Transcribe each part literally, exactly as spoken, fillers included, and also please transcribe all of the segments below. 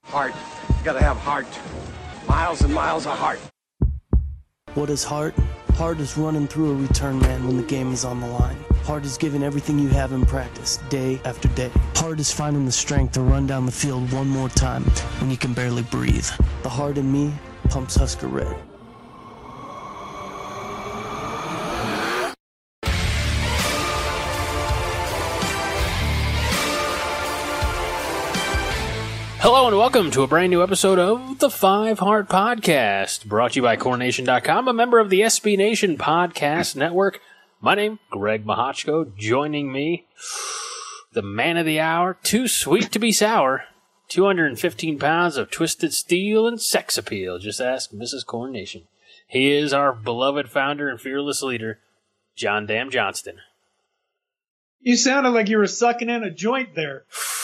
Heart. You gotta have heart. Miles and miles of heart. What is heart? Heart is running through a return man when the game is on the line. Heart is giving everything you have in practice, day after day. Heart is finding the strength to run down the field one more time when you can barely breathe. The heart in me pumps Husker Red. Hello and welcome to a brand new episode of the Five Heart Podcast, brought to you by Core Nation dot com, a member of the S B Nation Podcast Network. My name, Greg Mahochko. Joining me, the man of the hour, too sweet to be sour, two hundred fifteen pounds of twisted steel and sex appeal. Just ask Missus Core Nation. He is our beloved founder and fearless leader, John Dam Johnston. You sounded like you were sucking in a joint there.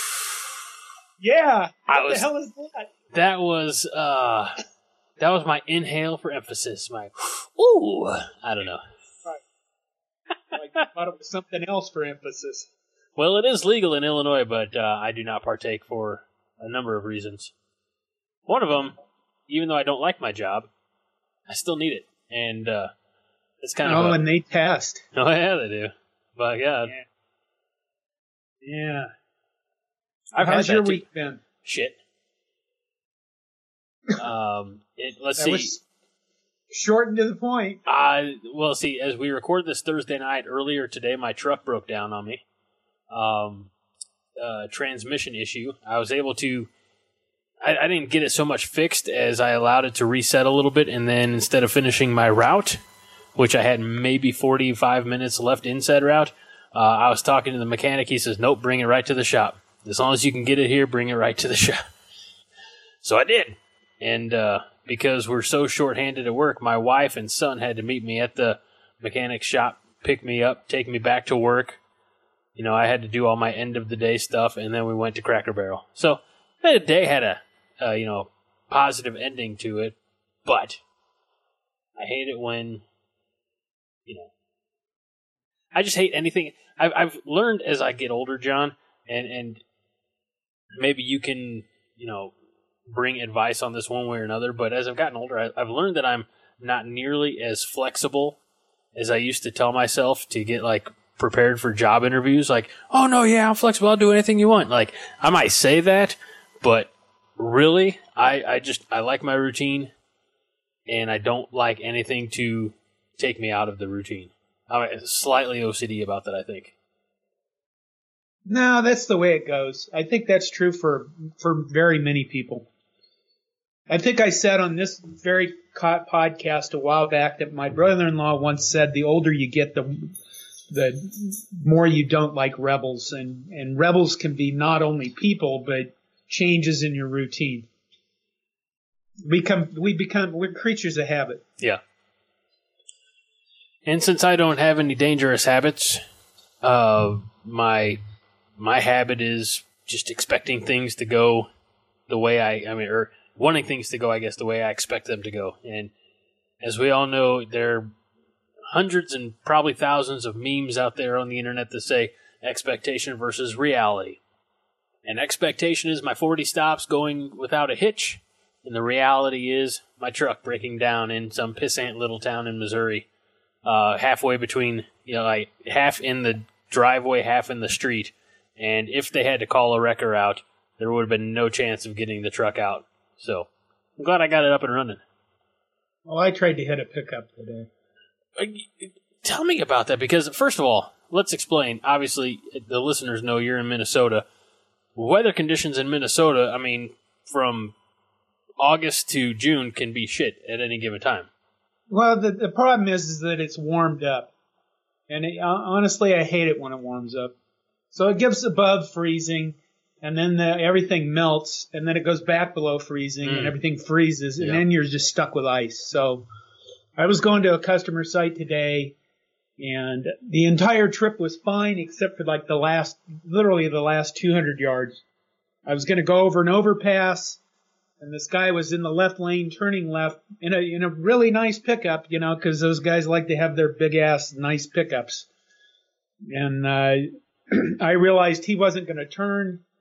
Yeah. What I was, the hell is that? That was uh, that was my inhale for emphasis. My ooh, I don't know. Right. I thought it was something else for emphasis. Well, it is legal in Illinois, but uh, I do not partake for a number of reasons. One of them, even though I don't like my job, I still need it, and uh, it's kind oh, of. Oh, and they test. Oh yeah, they do. But yeah, yeah. yeah. I've How's had your that week too. been? Shit. um, it, let's that see. Was short and to the point. Uh, well, see, as we record this Thursday night, earlier today, my truck broke down on me. Um, uh, transmission issue. I was able to. I, I didn't get it so much fixed as I allowed it to reset a little bit, and then instead of finishing my route, which I had maybe forty-five minutes left in said route, uh, I was talking to the mechanic. He says, "Nope, bring it right to the shop. As long as you can get it here, bring it right to the shop." So I did. And uh, because we're so short-handed at work, my wife and son had to meet me at the mechanic shop, pick me up, take me back to work. You know, I had to do all my end-of-the-day stuff, and then we went to Cracker Barrel. So the day had a, uh, you know, positive ending to it, but I hate it when, you know, I just hate anything. I've, I've learned as I get older, John, and and maybe you can, you know, bring advice on this one way or another, but as I've gotten older, I, I've learned that I'm not nearly as flexible as I used to tell myself to get, like, prepared for job interviews. Like, oh, no, yeah, I'm flexible. I'll do anything you want. Like, I might say that, but really, I, I just, I like my routine, and I don't like anything to take me out of the routine. I'm slightly O C D about that, I think. No, that's the way it goes. I think that's true for for very many people. I think I said on this very podcast a while back that my brother-in-law once said, the older you get, the the more you don't like rebels. And, and rebels can be not only people, but changes in your routine. We become, we become, we're creatures of habit. Yeah. And since I don't have any dangerous habits, uh, my... My habit is just expecting things to go the way I, I mean, or wanting things to go, I guess, the way I expect them to go. And as we all know, there are hundreds and probably thousands of memes out there on the internet that say expectation versus reality. And expectation is my forty stops going without a hitch, and the reality is my truck breaking down in some pissant little town in Missouri, uh, halfway between, you know, like half in the driveway, half in the street. And if they had to call a wrecker out, there would have been no chance of getting the truck out. So I'm glad I got it up and running. Well, I tried to hit a pickup today. Uh, tell me about that, because first of all, let's explain. Obviously, the listeners know you're in Minnesota. Weather conditions in Minnesota, I mean, from August to June can be shit at any given time. Well, the, the problem is, is that it's warmed up. And it, honestly, I hate it when it warms up. So it gets above freezing, and then the, everything melts, and then it goes back below freezing, mm. and everything freezes, and yeah. then you're just stuck with ice. So I was going to a customer site today, and the entire trip was fine except for like the last, literally the last two hundred yards. I was going to go over an overpass, and this guy was in the left lane turning left in a in a really nice pickup, you know, because those guys like to have their big ass nice pickups. And uh I realized he wasn't going to turn,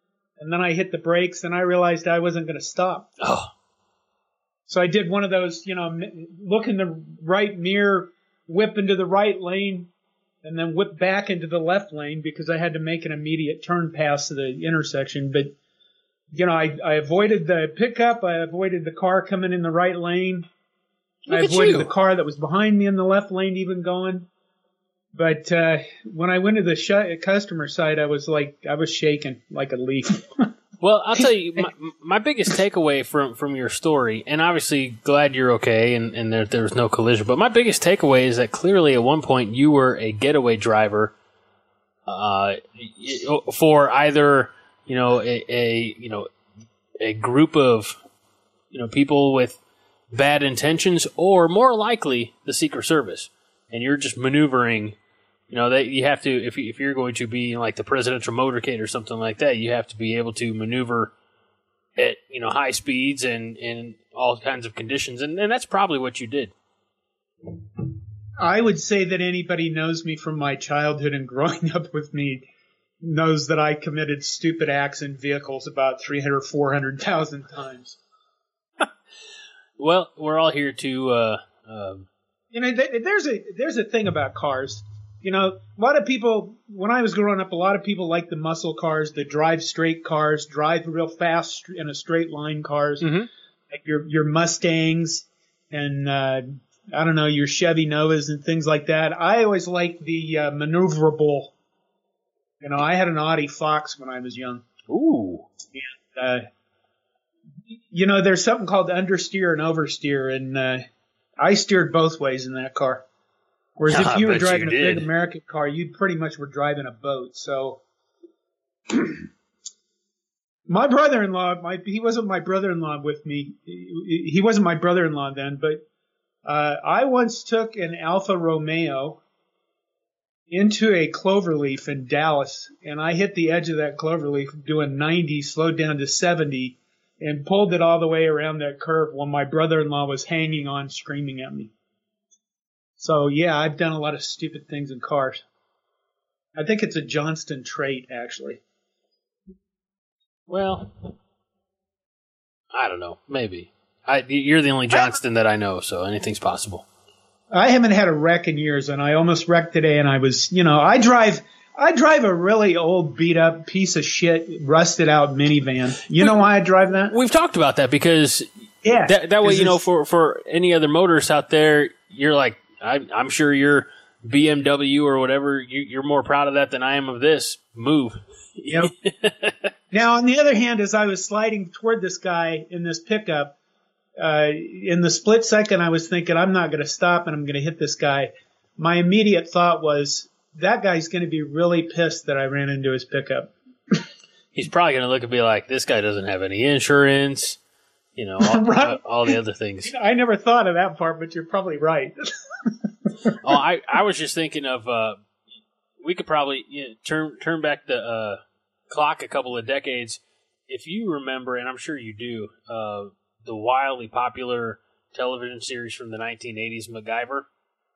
and then I hit the brakes, and I realized I wasn't going to stop. Oh. So I did one of those, you know, look in the right mirror, whip into the right lane, and then whip back into the left lane because I had to make an immediate turn past the intersection. But, you know, I, I avoided the pickup. I avoided the car coming in the right lane. Look I at avoided you. the car that was behind me in the left lane even going. But uh, when I went to the sh- customer side, I was like, I was shaking like a leaf. Well, I'll tell you, my, my biggest takeaway from, from your story, and obviously glad you're okay and, and there, there was no collision, but my biggest takeaway is that clearly at one point you were a getaway driver uh, for either, you know, a, a you know a group of you know people with bad intentions, or more likely the Secret Service, and you're just maneuvering. You know, that you have to, if, you, if you're going to be like the presidential motorcade or something like that, you have to be able to maneuver at, you know, high speeds and, and all kinds of conditions. And, and that's probably what you did. I would say that anybody knows me from my childhood and growing up with me knows that I committed stupid acts in vehicles about three hundred, four hundred thousand times. Well, we're all here to, uh, um, you know, th- there's a, there's a thing about cars. You know, a lot of people, when I was growing up, a lot of people like the muscle cars, the drive straight cars, drive real fast in a straight line cars, mm-hmm. like your your Mustangs and, uh, I don't know, your Chevy Novas and things like that. I always liked the uh, maneuverable. You know, I had an Audi Fox when I was young. Ooh. And, uh, you know, there's something called understeer and oversteer, and uh, I steered both ways in that car. Whereas if you were driving you a did. big American car, you pretty much were driving a boat. So my brother-in-law, my, he wasn't my brother-in-law with me. He, he wasn't my brother-in-law then, but uh, I once took an Alfa Romeo into a cloverleaf in Dallas, and I hit the edge of that cloverleaf doing ninety, slowed down to seventy, and pulled it all the way around that curve while my brother-in-law was hanging on screaming at me. So, yeah, I've done a lot of stupid things in cars. I think it's a Johnston trait, actually. Well, I don't know. Maybe. I, you're the only Johnston that I know, so anything's possible. I haven't had a wreck in years, and I almost wrecked today, and I was, you know, I drive I drive a really old, beat-up, piece of shit, rusted-out minivan. You know why I drive that? We've talked about that because yeah, that, that way, you know, for, for any other motorists out there, you're like, I, I'm sure your B M W or whatever, you, you're more proud of that than I am of this. Move. Yep. Now, on the other hand, as I was sliding toward this guy in this pickup, uh, in the split second, I was thinking, I'm not going to stop and I'm going to hit this guy. My immediate thought was, that guy's going to be really pissed that I ran into his pickup. He's probably going to look and be like, this guy doesn't have any insurance, you know, all, Right. all, all the other things. I never thought of that part, but you're probably right. Oh, I, I was just thinking of, uh, we could probably you know, turn turn back the uh, clock a couple of decades. If you remember, and I'm sure you do, uh, the wildly popular television series from the nineteen eighties, MacGyver.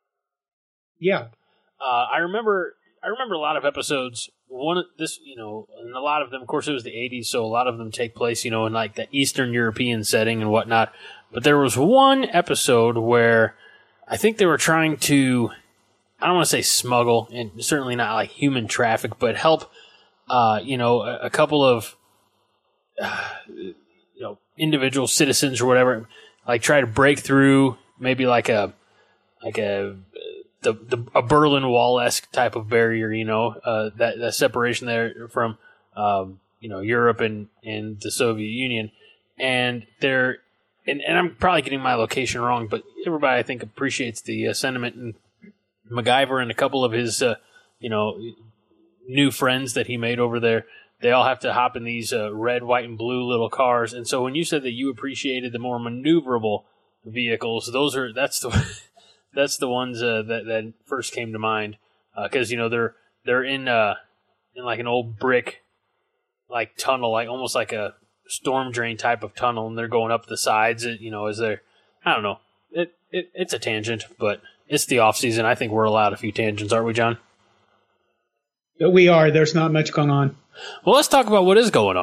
Yeah. Uh, I remember I remember a lot of episodes. One of this, you know, and a lot of them, of course, it was the eighties, so a lot of them take place, you know, in like the Eastern European setting and whatnot. But there was one episode where I think they were trying to, I don't want to say smuggle, and certainly not like human traffic, but help, uh, you know, a, a couple of, uh, you know, individual citizens or whatever, like try to break through maybe like a, like a, the, the a Berlin Wall-esque type of barrier, you know, uh, that, that separation there from, um, you know, Europe and, and the Soviet Union. And they're, and, and I'm probably getting my location wrong, but everybody I think appreciates the uh, sentiment. And MacGyver and a couple of his, uh, you know, new friends that he made over there, they all have to hop in these uh, red, white, and blue little cars. And so when you said that you appreciated the more maneuverable vehicles, those are that's the that's the ones uh, that that first came to mind because uh, you know they're they're in uh, in like an old brick like tunnel, like almost like a storm drain type of tunnel, and they're going up the sides. You know, as they're I don't know. It, it it's a tangent, but it's the off season. I think we're allowed a few tangents, aren't we, John? We are. There's not much going on. Well, let's talk about what is going on.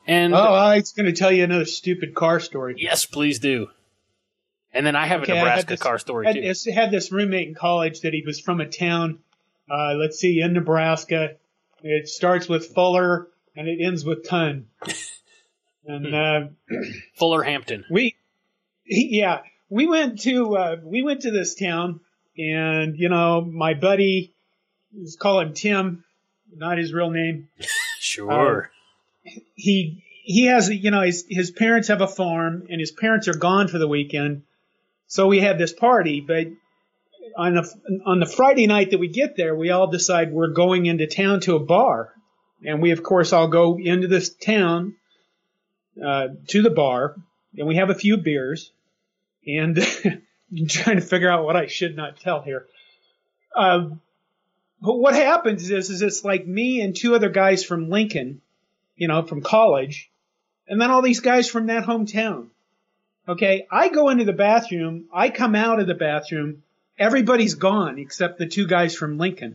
And oh, I was going to tell you another stupid car story. yes, please do. And then I have Okay, a I had Nebraska this- car story had, too. this- had this roommate in college that he was from a town, uh, let's see, in Nebraska. It starts with Fuller and it ends with Ton. And uh, Fuller Hampton. we, he, yeah, we went to uh, we went to this town, and you know, my buddy, let's call him Tim, not his real name. Sure. He he has, you know, his his parents have a farm, and his parents are gone for the weekend. So we had this party, but on the on the Friday night that we get there, we all decide we're going into town to a bar, and we of course all go into this town uh, to the bar, and we have a few beers, and I'm trying to figure out what I should not tell here. Uh, but what happens is, is it's like me and two other guys from Lincoln, you know, from college, and then all these guys from that hometown. Okay, I go into the bathroom, I come out of the bathroom, everybody's gone except the two guys from Lincoln.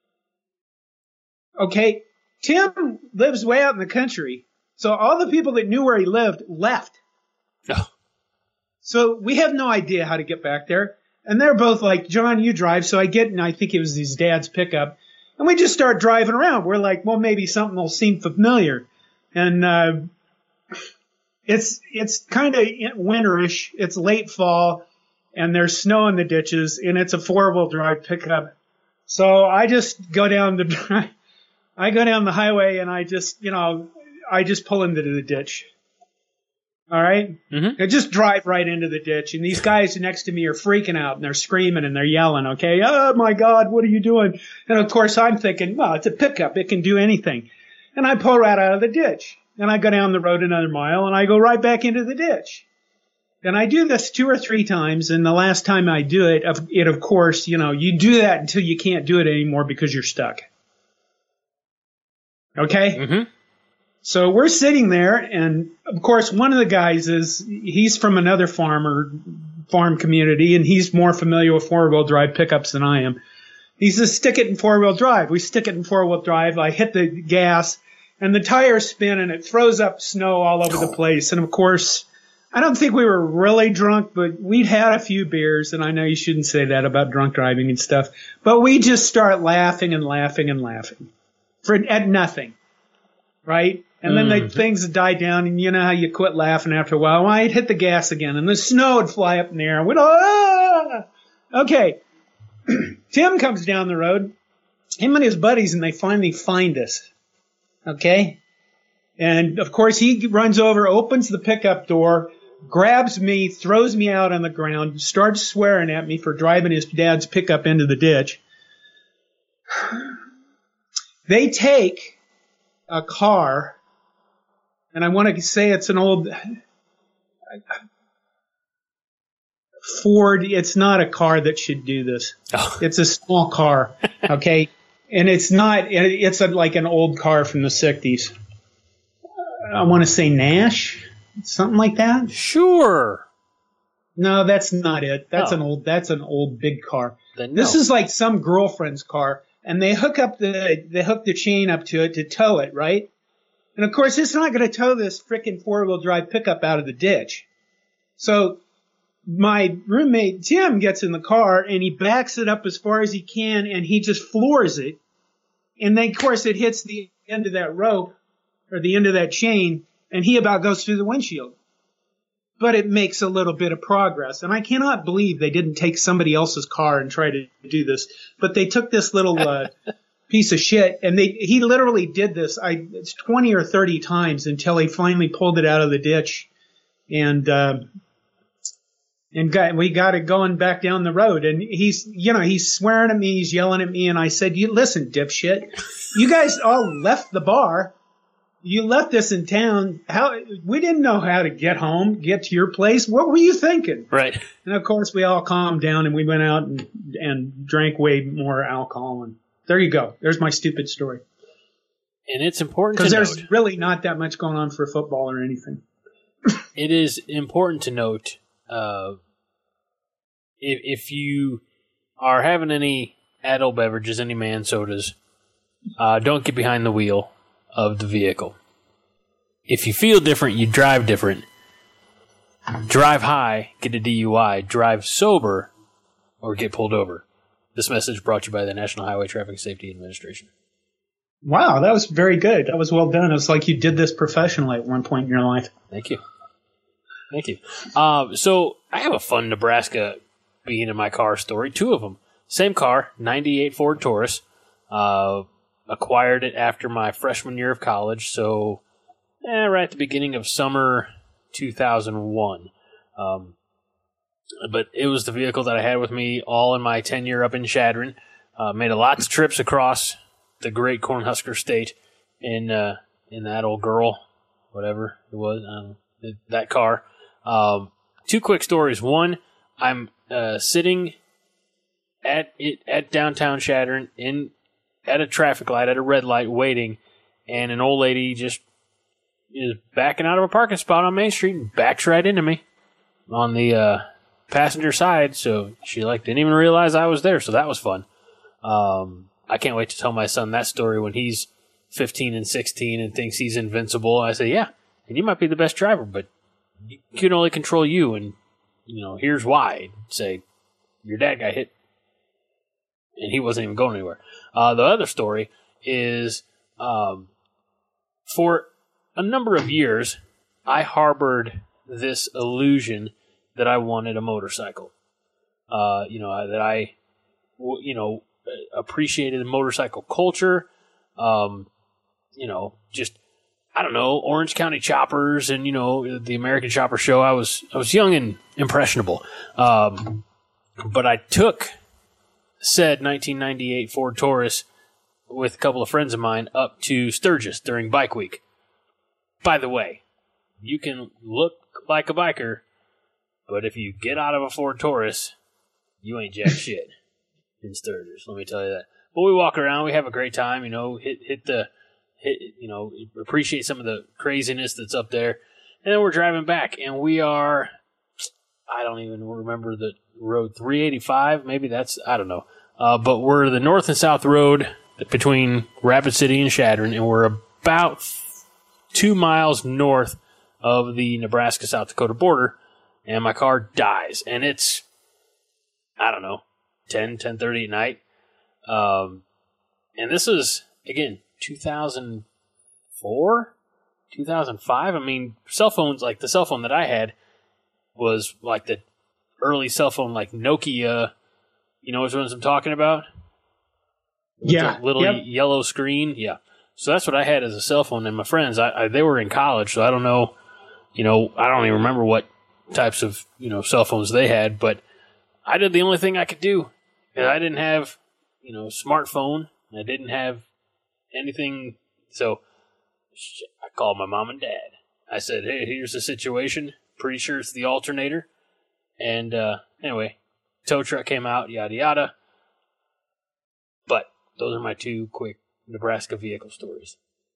Okay, Tim lives way out in the country, so all the people that knew where he lived left. Oh. So we have no idea how to get back there. And they're both like, John, you drive. So I get, and I think it was his dad's pickup. And we just start driving around. We're like, well, maybe something will seem familiar. And, uh, it's, it's kind of winterish. It's late fall and there's snow in the ditches and it's a four wheel drive pickup. So I just go down the drive. I go down the highway and I just, you know, I just pull into the ditch. All right? Mm-hmm. I just drive right into the ditch. And these guys next to me are freaking out and they're screaming and they're yelling, okay? Oh my God, what are you doing? And of course I'm thinking, well, it's a pickup. It can do anything. And I pull right out of the ditch. And I go down the road another mile and I go right back into the ditch. And I do this two or three times. And the last time I do it, of, it of course, you know, you do that until you can't do it anymore because you're stuck. Okay? Mm-hmm. So we're sitting there, and of course, one of the guys is, he's from another farmer, farm community, and he's more familiar with four-wheel drive pickups than I am. He says, stick it in four-wheel drive. We stick it in four-wheel drive. I hit the gas, and the tires spin, and it throws up snow all over the place. And of course, I don't think we were really drunk, but we'd had a few beers, and I know you shouldn't say that about drunk driving and stuff, but we just start laughing and laughing and laughing for at nothing, right? And then the things would die down, and you know how you quit laughing after a while. Well, I'd hit the gas again, and the snow would fly up in the air. And we'd, ah! Okay. Tim comes down the road, him and his buddies, and they finally find us. Okay? And, of course, he runs over, opens the pickup door, grabs me, throws me out on the ground, starts swearing at me for driving his dad's pickup into the ditch. They take a car... And I want to say it's an old Ford. It's not a car that should do this. Oh. It's a small car, okay? And it's not, it's a, like an old car from the sixties. I want to say Nash, something like that. Sure. No, that's not it. That's Oh. an old, that's an old big car. Then This no. is like some girlfriend's car, and they hook up the, they hook the chain up to it to tow it, right? And of course, it's not going to tow this frickin' four-wheel drive pickup out of the ditch. So my roommate Tim gets in the car and he backs it up as far as he can and he just floors it. And then, of course, it hits the end of that rope or the end of that chain and he about goes through the windshield. But it makes a little bit of progress. And I cannot believe they didn't take somebody else's car and try to do this. But they took this little... Uh, piece of shit, and they he literally did this I it's twenty or thirty times until he finally pulled it out of the ditch, and uh, and got we got it going back down the road. And he's you know he's swearing at me, he's yelling at me, and I said, "You listen, dipshit, you guys all left the bar, you left us in town. How we didn't know how to get home, get to your place. What were you thinking?" Right. And of course, we all calmed down and we went out and and drank way more alcohol and. There you go. There's my stupid story. And it's important to Because note. there's really not that much going on for football or anything. It is important to note uh, if, if you are having any adult beverages, any man sodas, uh, don't get behind the wheel of the vehicle. if you feel different, you drive different. Drive high, get a D U I. Drive sober, or get pulled over. This message brought to you by the National Highway Traffic Safety Administration. Wow, that was very good. That was well done. It was like you did this professionally at one point in your life. Thank you. Thank you. Um, so I have a fun Nebraska being in my car story. Two of them. Same car, ninety-eight Ford Taurus. Uh, acquired it after my freshman year of college. So eh, right at the beginning of summer two thousand one. Um, but it was the vehicle that I had with me all in my tenure up in Chadron. Uh, made a lots of trips across the great Cornhusker State in uh, in that old girl, whatever it was, um, that car. Um, two quick stories. One, I'm uh, sitting at it at downtown Chadron in at a traffic light at a red light waiting, and an old lady just is backing out of a parking spot on Main Street and backs right into me on the uh, passenger side. So she like didn't even realize I was there. So that was fun. Um, I can't wait to tell my son that story when he's fifteen and sixteen and thinks he's invincible. I say, yeah, and you might be the best driver, but you can only control you, and you know, here's why. Say, your dad got hit, and he wasn't even going anywhere. Uh, the other story is, um, for a number of years, I harbored this illusion that I wanted a motorcycle. Uh, you know, that I, you know, appreciated the motorcycle culture. Um, you know, just, I don't know, Orange County Choppers and, you know, the American Chopper Show. I was, I was young and impressionable. Um, but I took said nineteen ninety-eight Ford Taurus with a couple of friends of mine up to Sturgis during Bike Week. By the way, you can look like a biker, but if you get out of a Ford Taurus, you ain't jack shit in Sturgis, let me tell you that. But we walk around, we have a great time, you know, hit hit the, hit, you know, appreciate some of the craziness that's up there. And then we're driving back, and we are, I don't even remember the road, three eighty-five, maybe that's, I don't know. Uh, but we're the north and south road between Rapid City and Chadron, and we're about two miles north of the Nebraska-South Dakota border, and my car dies. And it's, I don't know, ten, ten thirty at night. Um, and this is, again, two thousand four, two thousand five. I mean, cell phones, like the cell phone that I had was like the early cell phone, like Nokia. You know which ones I'm talking about? With Yeah. the little Yep. yellow screen. Yeah. So that's what I had as a cell phone. And my friends, I, I they were in college, so I don't know, you know, I don't even remember what types of, you know, cell phones they had, but I did the only thing I could do. And I didn't have, you know, smartphone. I didn't have anything. So I called my mom and dad. I said, hey, here's the situation. Pretty sure it's the alternator. And uh, anyway, tow truck came out, yada, yada. But those are my two quick Nebraska vehicle stories.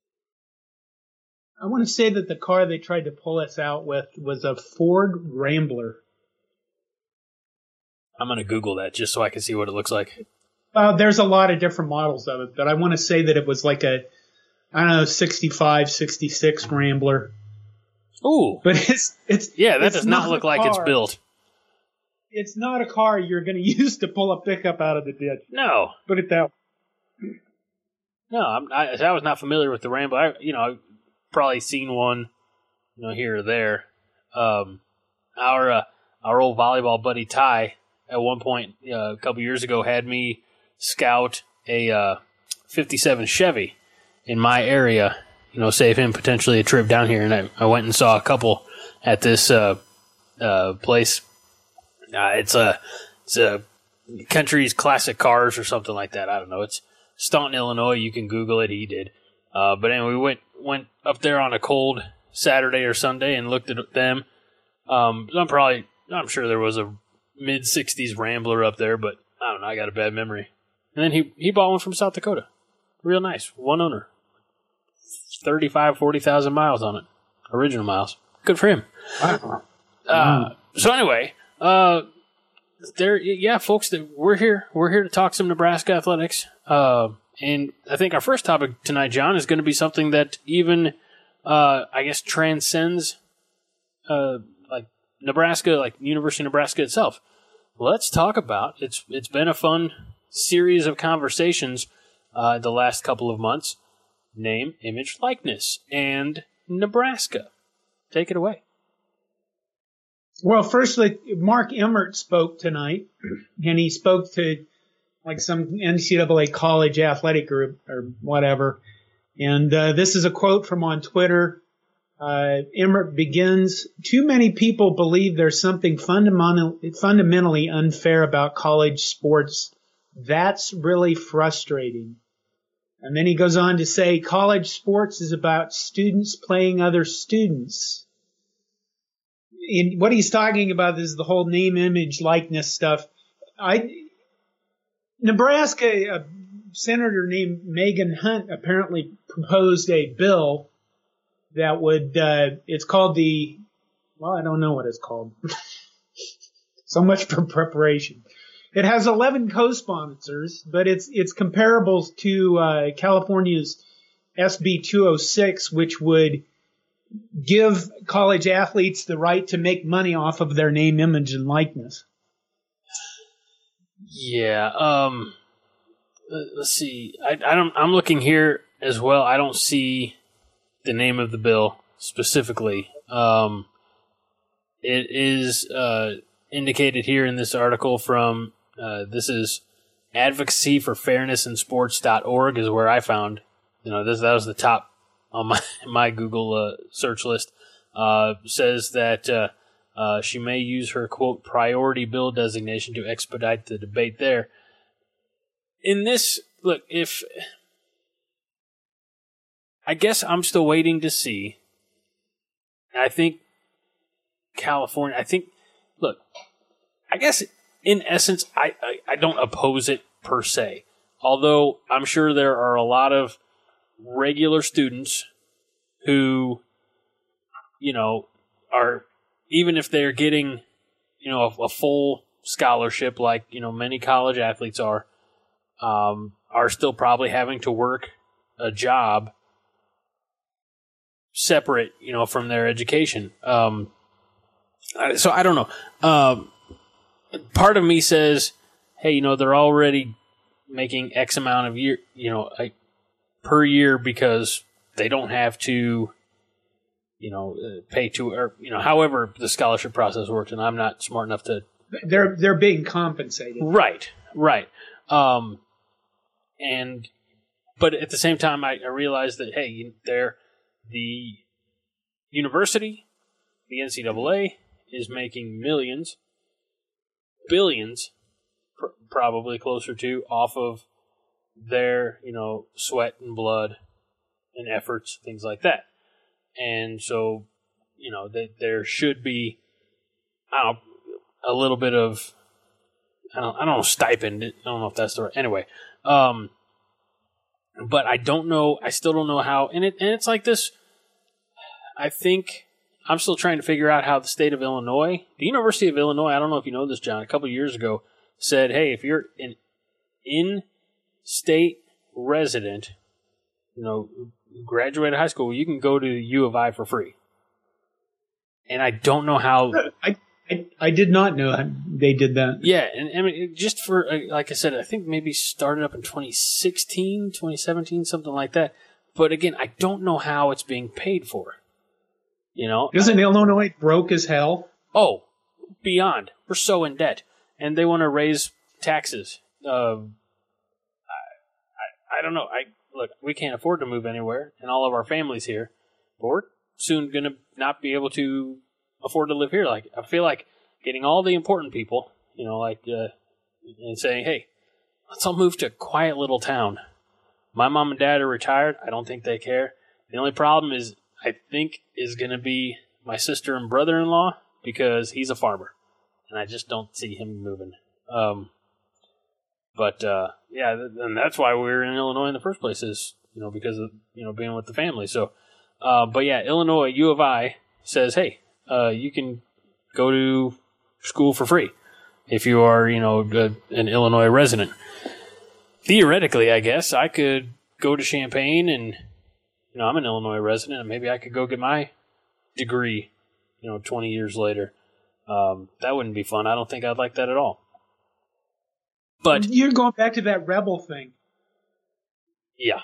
I want to say that the car they tried to pull us out with was a Ford Rambler. I'm going to Google that just so I can see what it looks like. Uh, there's a lot of different models of it, but I want to say that it was like a, I don't know, sixty-five, sixty-six Rambler. Ooh. But it's, it's, Yeah, that it's does not look a like it's car. built. It's not a car you're going to use to pull a pickup out of the ditch. No. Put it that way. No, I'm, I, I was not familiar with the Rambler. I, you know, I've probably seen one, you know, here or there. Um, our uh, our old volleyball buddy Ty, at one point uh, a couple years ago, had me scout a uh, fifty-seven Chevy in my area. You know, save him potentially a trip down here, and I, I went and saw a couple at this uh, uh, place. Uh, it's a it's a Country's Classic Cars or something like that. I don't know. It's Staunton, Illinois. You can Google it. He did. Uh, but anyway, we went went up there on a cold Saturday or Sunday and looked at them. Um, I'm probably I'm sure there was a mid sixties Rambler up there, but I don't know. I got a bad memory. And then he he bought one from South Dakota. Real nice, one owner, thirty-five, forty thousand miles on it, original miles. Good for him. Wow. Uh, so anyway, uh, there, yeah, folks, that we're here. We're here to talk some Nebraska athletics. Uh, and I think our first topic tonight, John, is going to be something that even uh, I guess, transcends uh, like Nebraska, like University of Nebraska itself. Let's talk about it's. It's been a fun series of conversations uh, the last couple of months. Name, image, likeness, and Nebraska. Take it away. Well, firstly, Mark Emmert spoke tonight, and he spoke to like some N C double A college athletic group or whatever. And uh, this is a quote from on Twitter. Uh, Emmert begins, too many people believe there's something fundamental, fundamentally unfair about college sports. That's really frustrating. And then he goes on to say, college sports is about students playing other students. In what he's talking about is the whole name, image, likeness stuff. I, Nebraska, a senator named Megan Hunt apparently proposed a bill that would, uh, it's called the, well, I don't know what it's called. So much for preparation. It has eleven co-sponsors, but it's, it's comparable to, uh, California's S B two oh six, which would give college athletes the right to make money off of their name, image, and likeness. Yeah. Um. Let's see. I, I don't. I'm looking here as well. I don't see the name of the bill specifically. Um. It is uh, indicated here in this article from. Uh, this is advocacy for fairness in sports dot org is where I found. You know, this that was the top on my my Google uh, search list. Uh, says that uh, uh, she may use her quote priority bill designation to expedite the debate there. In this, look, if I guess I'm still waiting to see. I think California. I think look. I guess in essence, I, I, I don't oppose it per se. Although I'm sure there are a lot of regular students who, you know, are, even if they're getting, you know, a, a full scholarship like, you know, many college athletes are, um, are still probably having to work a job separate, you know, from their education. Um, so I don't know. Um, part of me says, hey, you know, they're already making X amount of year, you know, like, per year because they don't have to, you know, uh, pay to, or, you know, however the scholarship process works, and I'm not smart enough to. They're they're being compensated. Right, right. Um, and, but at the same time, I, I realize that, hey, they're, the university, the N C double A, is making millions, billions, pr- probably closer to, off of their, you know, sweat and blood and efforts, things like that. And so, you know, that there should be, I don't know, a little bit of, I don't, I don't know, stipend. I don't know if that's the right, anyway. Um, but I don't know, I still don't know how, and it, and it's like this, I think, I'm still trying to figure out how the state of Illinois, the University of Illinois, I don't know if you know this, John, a couple of years ago, said, hey, if you're an in-state resident, you know, graduated high school, you can go to U of I for free. And I don't know how... I, I, I did not know they did that. Yeah, and I mean, just for, like I said, I think maybe started up in twenty sixteen, twenty seventeen, something like that. But again, I don't know how it's being paid for. You know, isn't Illinois broke as hell? Oh, beyond. We're so in debt, and they want to raise taxes. Uh, I, I, I don't know. I look, we can't afford to move anywhere, and all of our families here. But we're soon going to not be able to afford to live here. Like I feel like getting all the important people, you know, like uh, and saying, "Hey, let's all move to a quiet little town." My mom and dad are retired. I don't think they care. The only problem is. I think is going to be my sister and brother-in-law because he's a farmer, and I just don't see him moving. Um, but uh, yeah, and that's why we were in Illinois in the first place is you know because of you know being with the family. So, uh, but yeah, Illinois U of I says, hey, uh, you can go to school for free if you are you know a, an Illinois resident. Theoretically, I guess I could go to Champaign and. you know, I'm an Illinois resident, and maybe I could go get my degree, you know, twenty years later. Um, that wouldn't be fun. I don't think I'd like that at all. But you're going back to that rebel thing. Yeah.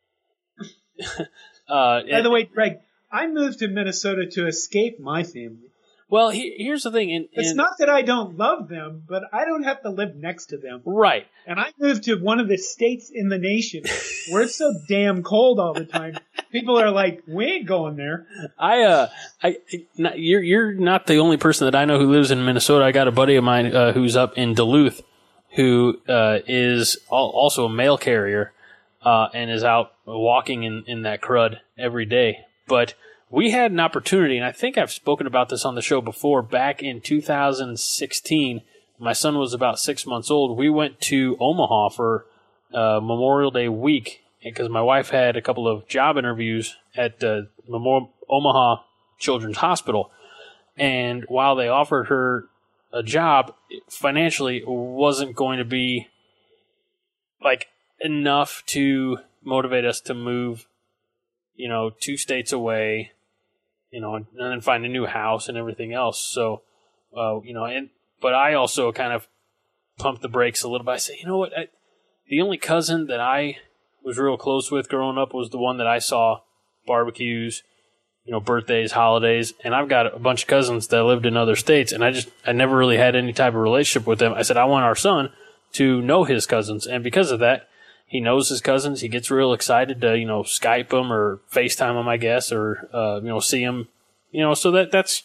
uh, By the way, Greg, I moved to Minnesota to escape my family. Well, he, here's the thing. In, it's in, not that I don't love them, but I don't have to live next to them. Right. And I moved to one of the states in the nation where it's so damn cold all the time. People are like, we ain't going there. I, uh, I, not, you're, you're not the only person that I know who lives in Minnesota. I got a buddy of mine, uh, who's up in Duluth, who, uh, is also a mail carrier, uh, and is out walking in, in that crud every day. But we had an opportunity, and I think I've spoken about this on the show before, back in two thousand sixteen. My son was about six months old. We went to Omaha for uh, Memorial Day week because my wife had a couple of job interviews at uh, Memorial, Omaha Children's Hospital. And while they offered her a job, financially it wasn't going to be like enough to motivate us to move, you know, two states away, you know, and then find a new house and everything else. So, uh, you know, and but I also kind of pumped the brakes a little bit. I said, you know what, I, the only cousin that I was real close with growing up was the one that I saw barbecues, you know, birthdays, holidays, and I've got a bunch of cousins that lived in other states, and I just, I never really had any type of relationship with them. I said, I want our son to know his cousins, and because of that, he knows his cousins. He gets real excited to, you know, Skype them or FaceTime them, I guess, or, uh, you know, see them, you know, so that, that's,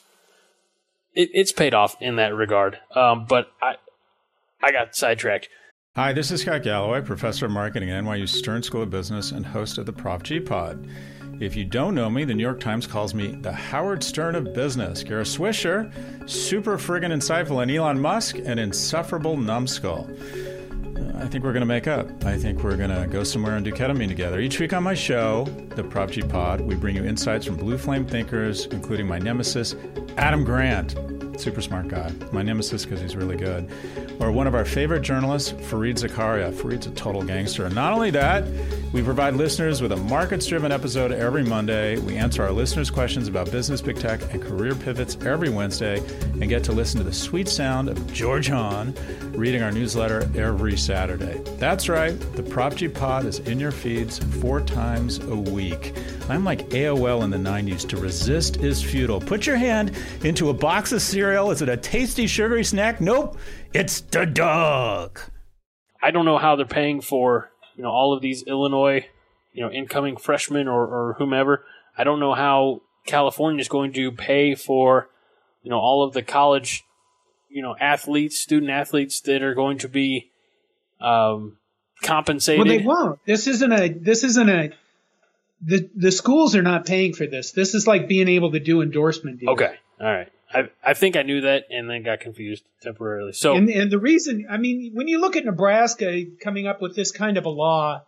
it, it's paid off in that regard. Um, but I, I got sidetracked. Hi, this is Scott Galloway, professor of marketing at N Y U Stern School of Business and host of the Prop G Pod. If you don't know me, the New York Times calls me the Howard Stern of business. Kara Swisher, super friggin' insightful, and Elon Musk, an insufferable numbskull. Uh, I think we're going to make up. I think we're going to go somewhere and do ketamine together. Each week on my show, the Prop G Pod, we bring you insights from blue flame thinkers, including my nemesis, Adam Grant. Super smart guy. My nemesis because he's really good. Or one of our favorite journalists, Fareed Zakaria. Fareed's a total gangster. And not only that, we provide listeners with a markets-driven episode every Monday. We answer our listeners' questions about business, big tech, and career pivots every Wednesday, and get to listen to the sweet sound of George Hahn reading our newsletter every Saturday. That's right. The Prop G Pod is in your feeds four times a week. I'm like A O L in the nineties. To resist is futile. Put your hand into a box of cereal. Is it a tasty, sugary snack? Nope. It's the dog. I don't know how they're paying for, you know, all of these Illinois, you know, incoming freshmen or, or whomever. I don't know how California is going to pay for, you know, all of the college, you know, athletes, student athletes that are going to be um, compensated. Well, they won't. This isn't a. This isn't a. The the schools are not paying for this. This is like being able to do endorsement deals. Okay, all right. I I think I knew that and then got confused temporarily. So and, and the reason, I mean, when you look at Nebraska coming up with this kind of a law,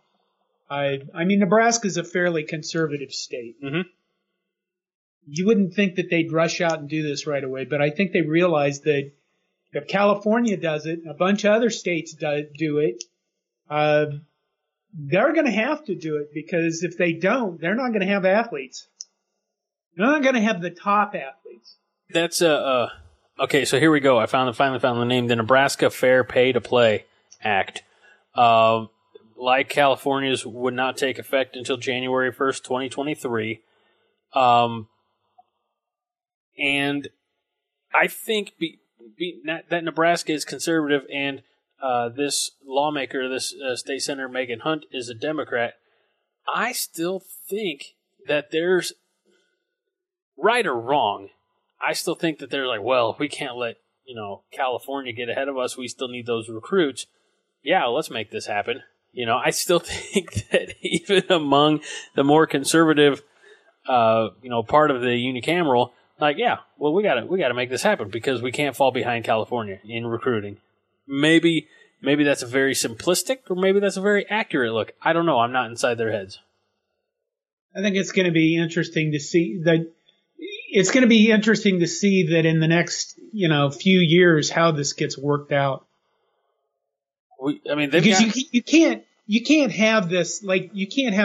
I I mean, Nebraska is a fairly conservative state. Mm-hmm. You wouldn't think that they'd rush out and do this right away, but I think they realize that if California does it, a bunch of other states do, do it, uh, they're going to have to do it because if they don't, they're not going to have athletes. They're not going to have the top athletes. That's a uh, uh, okay. So here we go. I found finally found the name, the Nebraska Fair Pay to Play Act. Uh, like California's, would not take effect until January first, twenty twenty three. Um, and I think be, be, not, that Nebraska is conservative, and uh, this lawmaker, this uh, state senator Megan Hunt, is a Democrat. I still think that there's, right or wrong, I still think that they're like, well, we can't let, you know, California get ahead of us. We still need those recruits. Yeah, let's make this happen. You know, I still think that even among the more conservative, uh, you know, part of the unicameral, like, yeah, well, we gotta we gotta make this happen because we can't fall behind California in recruiting. Maybe maybe that's a very simplistic, or maybe that's a very accurate look. I don't know. I'm not inside their heads. I think it's going to be interesting to see that. It's going to be interesting to see that in the next, you know, few years how this gets worked out. We, I mean, because got, you you can't you can't have this, like, you can't have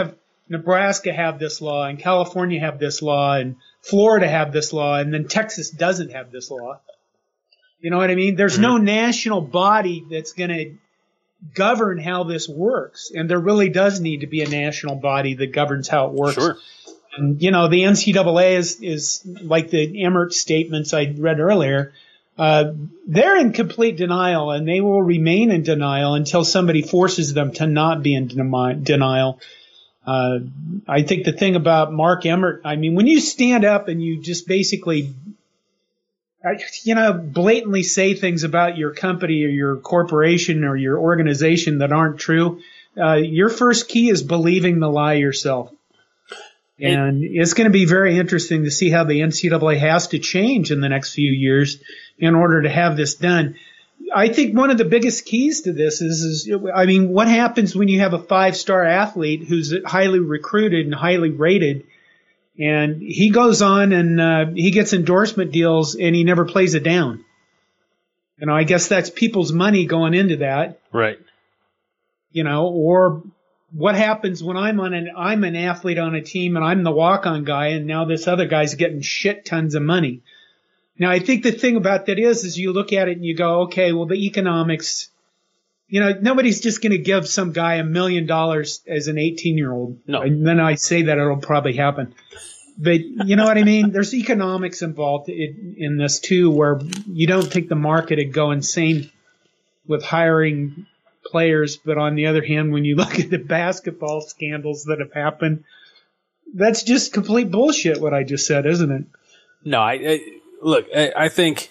Nebraska have this law and California have this law and Florida have this law and then Texas doesn't have this law. You know what I mean? There's mm-hmm. no national body that's going to govern how this works. And there really does need to be a national body that governs how it works. Sure. And, you know, the N C double A is, is like the Emmert statements I read earlier. Uh, they're in complete denial, and they will remain in denial until somebody forces them to not be in deni- denial. Uh, I think the thing about Mark Emmert, I mean, when you stand up and you just basically, you know, blatantly say things about your company or your corporation or your organization that aren't true, uh, your first key is believing the lie yourself. And it's going to be very interesting to see how the N C double A has to change in the next few years in order to have this done. I think one of the biggest keys to this is, is I mean, what happens when you have a five-star athlete who's highly recruited and highly rated, and he goes on and uh, he gets endorsement deals and he never plays it down? You know, I guess that's people's money going into that. Right. You know, or what happens when I'm on an I'm an athlete on a team and I'm the walk-on guy and now this other guy's getting shit tons of money. Now, I think the thing about that is, is you look at it and you go, okay, well, the economics, you know, nobody's just going to give some guy a million dollars as an eighteen-year-old. No. And then I say that it'll probably happen. But you know what I mean? There's economics involved in, in this too, where you don't think the market would go insane with hiring players. But on the other hand, when you look at the basketball scandals that have happened, that's just complete bullshit what I just said, isn't it? No, I, I look, I, I think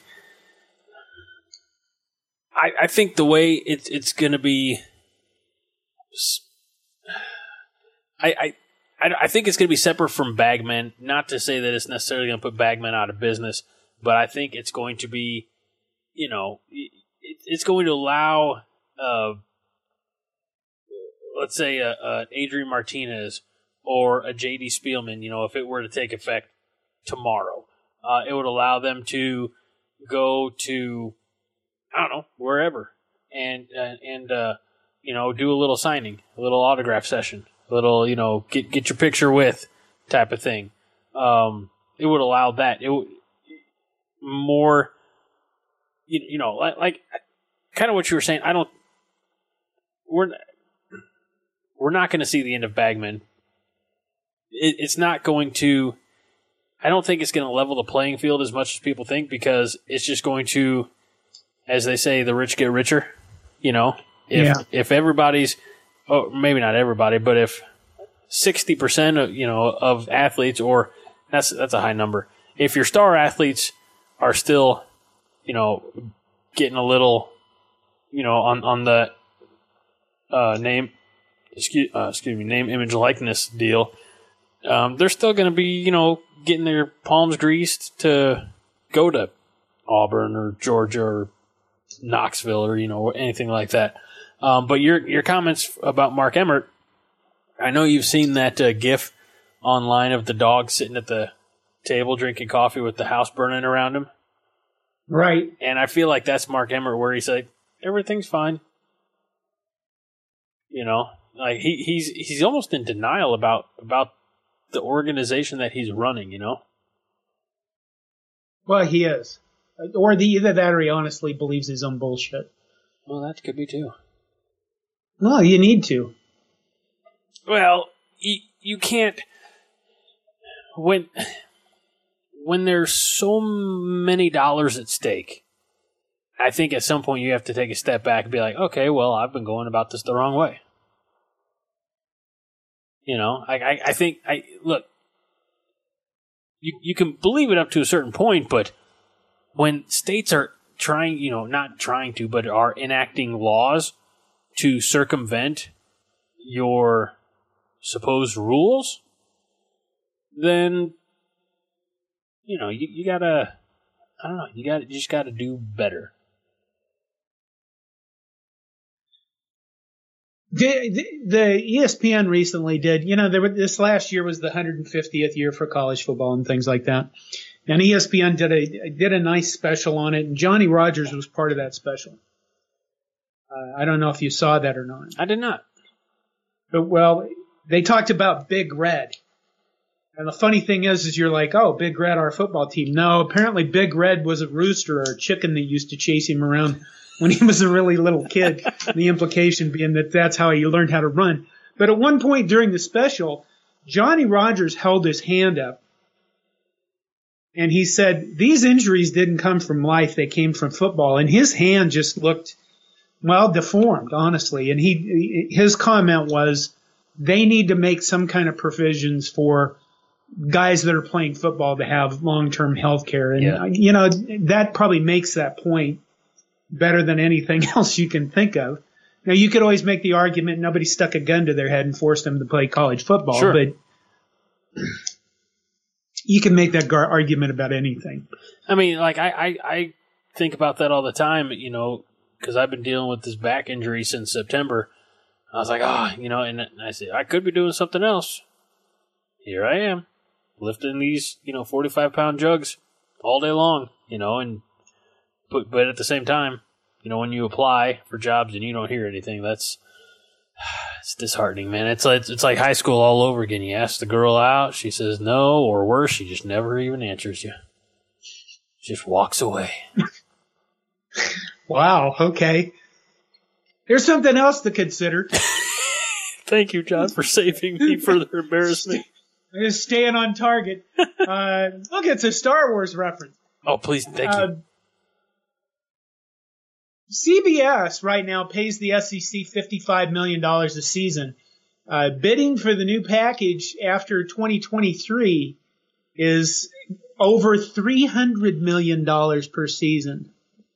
I, I think the way it's it's going to be, I, I I think it's going to be separate from Bagman. Not to say that it's necessarily going to put Bagman out of business, but I think it's going to be, you know, it, it's going to allow, uh, let's say, a, a Adrian Martinez or a J D Spielman, you know, if it were to take effect tomorrow. Uh, it would allow them to go to, I don't know, wherever, and and, and uh, you know, do a little signing, a little autograph session, a little, you know, get get your picture with type of thing. Um, it would allow that. It would more, you, you know, like, like kind of what you were saying. I don't. We're we're not going to see the end of Bagman. It, it's not going to. I don't think it's going to level the playing field as much as people think, because it's just going to, as they say, the rich get richer. You know, if yeah. if everybody's, oh, maybe not everybody, but if sixty percent of you know of athletes, or that's that's a high number. If your star athletes are still, you know, getting a little, you know, on on the uh, name, excuse uh, excuse me, name, image, likeness deal, um, they're still going to be, you know, getting their palms greased to go to Auburn or Georgia or Knoxville or, you know, anything like that. Um, but your your comments about Mark Emmert, I know you've seen that uh, GIF online of the dog sitting at the table drinking coffee with the house burning around him. Right. And I feel like that's Mark Emmert, where he's like, everything's fine. You know, like he, he's he's almost in denial about about the organization that he's running, you know? Well, he is. Or the, either that or he honestly believes his own bullshit. Well, that could be too. No, you need to. Well, you, you can't... When, when there's so many dollars at stake, I think at some point you have to take a step back and be like, okay, well, I've been going about this the wrong way. You know, I, I, I think, I look, you you can believe it up to a certain point, but when states are trying, you know, not trying to, but are enacting laws to circumvent your supposed rules, then, you know, you, you gotta, I don't know, you gotta, you just gotta do better. The, the, the E S P N recently did, you know, there were, this last year was the one hundred fiftieth year for college football and things like that. And E S P N did a did a nice special on it, and Johnny Rogers was part of that special. Uh, I don't know if you saw that or not. I did not. But, well, they talked about Big Red. And the funny thing is, is you're like, oh, Big Red, our football team. No, apparently Big Red was a rooster or a chicken that used to chase him around when he was a really little kid. The implication being that that's how he learned how to run. But at one point during the special, Johnny Rodgers held his hand up. And he said, these injuries didn't come from life. They came from football. And his hand just looked, well, deformed, honestly. And he, his comment was, they need to make some kind of provisions for guys that are playing football to have long-term health care. And, yeah. you know, that probably makes that point better than anything else you can think of. Now, you could always make the argument nobody stuck a gun to their head and forced them to play college football, sure. but you can make that gar- argument about anything. I mean, like, I, I, I think about that all the time, you know, because I've been dealing with this back injury since September. I was like, oh, you know, and I said, I could be doing something else. Here I am, lifting these, you know, forty-five pound jugs all day long, you know, and but, but at the same time, you know, when you apply for jobs and you don't hear anything, that's it's disheartening, man. It's like it's like high school all over again. You ask the girl out, she says no, or worse, she just never even answers you. She just walks away. Wow. Okay. Here's something else to consider. Thank you, John, for saving me further embarrassment. Just staying on target. Uh, look, it's a Star Wars reference. Oh, please, thank Uh, you. C B S right now pays the S E C fifty-five million dollars a season. Uh, bidding for the new package after twenty twenty-three is over three hundred million dollars per season.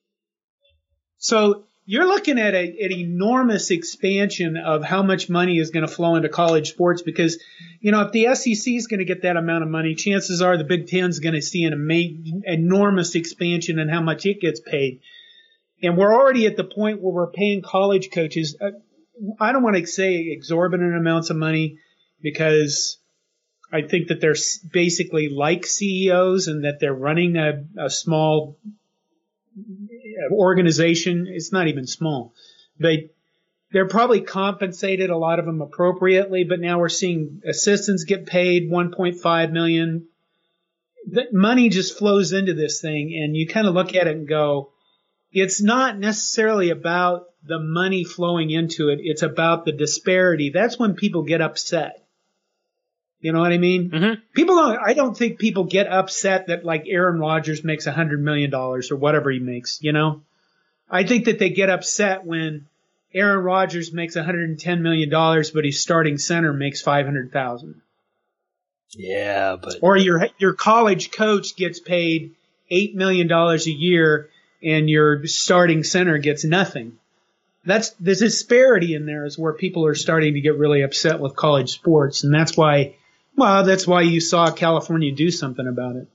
So you're looking at a, an enormous expansion of how much money is going to flow into college sports because, you know, if the S E C is going to get that amount of money, chances are the Big Ten is going to see an ama- enormous expansion in how much it gets paid. And we're already at the point where we're paying college coaches, uh, I don't want to say exorbitant amounts of money because I think that they're basically like C E Os and that they're running a, a small organization. It's not even small, but they're probably compensated, a lot of them appropriately, but now we're seeing assistants get paid one point five million dollars. The money just flows into this thing and you kind of look at it and go, it's not necessarily about the money flowing into it. It's about the disparity. That's when people get upset. You know what I mean? Mm-hmm. People don't, I don't think people get upset that like Aaron Rodgers makes a hundred million dollars or whatever he makes, you know? I think that they get upset when Aaron Rodgers makes one hundred ten million dollars, but his starting center makes five hundred thousand dollars. Yeah, but or your, your college coach gets paid eight million dollars a year and your starting center gets nothing. That's the disparity in there is where people are starting to get really upset with college sports. And that's why, well, that's why you saw California do something about it.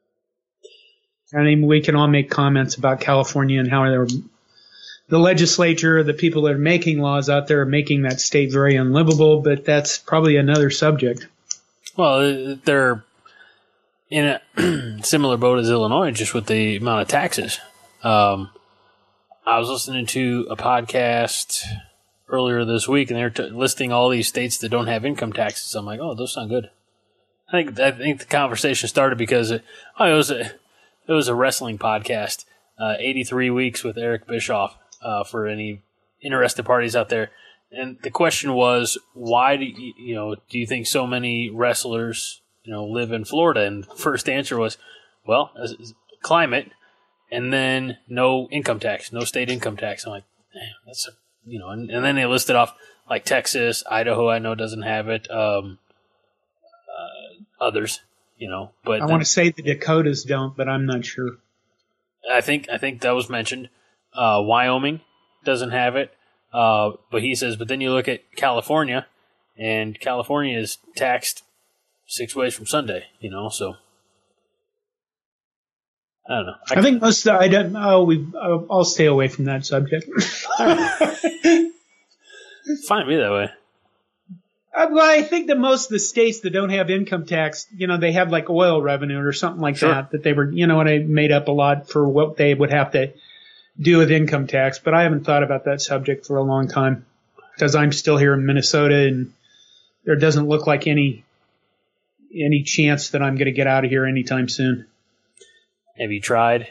I mean, we can all make comments about California and how they're, the legislature, the people that are making laws out there are making that state very unlivable, but that's probably another subject. Well, they're in a similar boat as Illinois, just with the amount of taxes. Um, I was listening to a podcast earlier this week, and they're t- listing all these states that don't have income taxes. I'm like, oh, those sound good. I think I think the conversation started because it, oh, it was a it was a wrestling podcast, uh, eighty-three weeks with Eric Bischoff. Uh, for any interested parties out there, and the question was, why do you, you know do you think so many wrestlers you know live in Florida? And the first answer was, well, climate. And then no income tax, no state income tax. I'm like, damn, that's, a, you know, and, and then they listed off like Texas, Idaho, I know doesn't have it, um, uh, others, you know. But I want to say the Dakotas don't, but I'm not sure. I think I think that was mentioned. Uh, Wyoming doesn't have it, uh, but he says, but then you look at California, and California is taxed six ways from Sunday, you know, so. I don't know. I, I think most of the, I don't know. We, I'll, I'll stay away from that subject. Fine, be that way. Uh, well, I think that most of the states that don't have income tax, you know, they have like oil revenue or something like Sure. that, that they were, you know, and I made up a lot for what they would have to do with income tax. But I haven't thought about that subject for a long time because I'm still here in Minnesota and there doesn't look like any any chance that I'm going to get out of here anytime soon. Have you tried?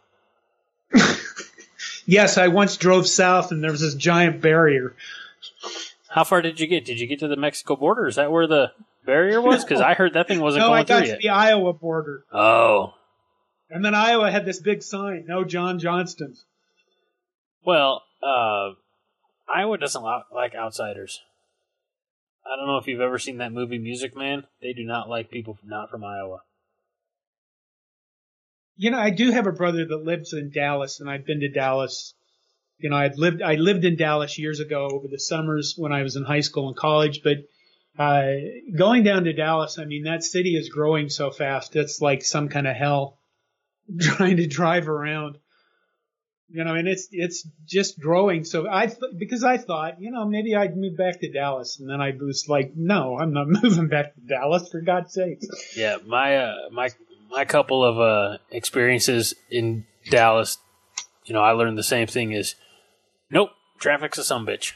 Yes, I once drove south and there was this giant barrier. How far did you get? Did you get to the Mexico border? Is that where the barrier was? Because I heard that thing wasn't no, going I got through to yet. the Iowa border. Oh. And then Iowa had this big sign, no John Johnston's. Well, uh, Iowa doesn't lo- like outsiders. I don't know if you've ever seen that movie Music Man. They do not like people from, not from Iowa. You know, I do have a brother that lives in Dallas, and I've been to Dallas. You know, I'd lived I lived in Dallas years ago over the summers when I was in high school and college. But uh, going down to Dallas, I mean, that city is growing so fast. It's like some kind of hell trying to drive around. You know, and it's it's just growing. So I th- because I thought, you know, maybe I'd move back to Dallas, and then I was like, no, I'm not moving back to Dallas, for God's sake. Yeah, my uh, my my couple of uh, experiences in Dallas, you know, I learned the same thing: is nope, traffic's a sumbitch.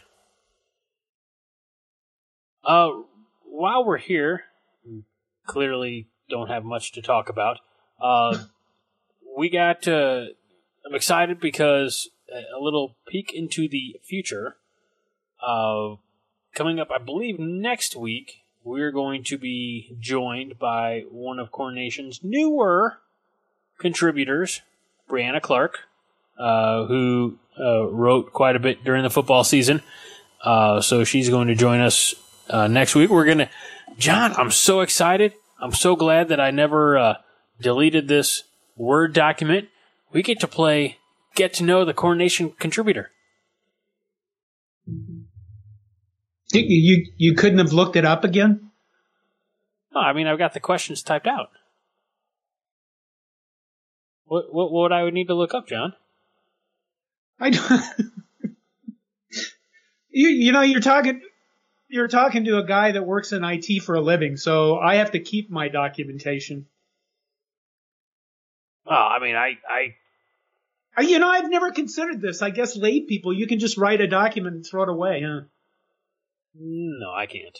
Uh, while we're here, clearly don't have much to talk about. Uh, we got. Uh, I'm excited because a little peek into the future. Uh, coming up, I believe next week, we're going to be joined by one of Corn Nation's newer contributors, Brianna Clark, uh, who uh, wrote quite a bit during the football season. Uh, so she's going to join us uh, next week. We're going to, John, I'm so excited. I'm so glad that I never uh, deleted this Word document. We get to play Get to Know the Corn Nation Contributor. You, you you couldn't have looked it up again? Oh, I mean, I've got the questions typed out. What what, what would I would need to look up, John? I don't. you you know you're talking you're talking to a guy that works in I T for a living, so I have to keep my documentation. Oh, I mean, I, I I, you know, I've never considered this. I guess lay people, you can just write a document and throw it away, huh? no, I can't.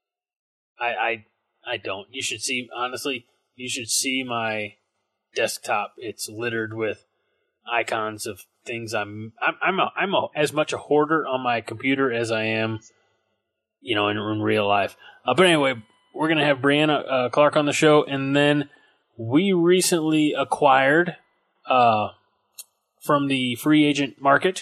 I, I, I don't. You should see, honestly, you should see my desktop. It's littered with icons of things. I'm, I'm, I'm, a, I'm a, as much a hoarder on my computer as I am, you know, in, in real life. Uh, but anyway, we're gonna have Brianna uh, Clark on the show, and then we recently acquired, uh, from the free agent market,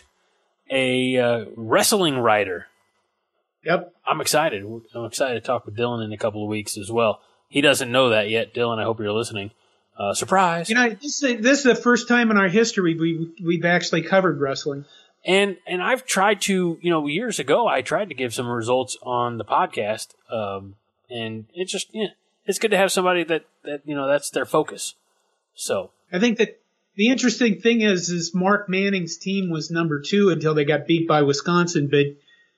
a uh, wrestling writer. Yep. I'm excited. I'm excited to talk with Dylan in a couple of weeks as well. He doesn't know that yet. Dylan, I hope you're listening. Uh, surprise. You know, this is, this is the first time in our history we, we've actually covered wrestling. And and I've tried to, you know, years ago, I tried to give some results on the podcast. Um, and it's just, yeah, it's good to have somebody that, that, you know, that's their focus. So I think that the interesting thing is, is Mark Manning's team was number two until they got beat by Wisconsin. But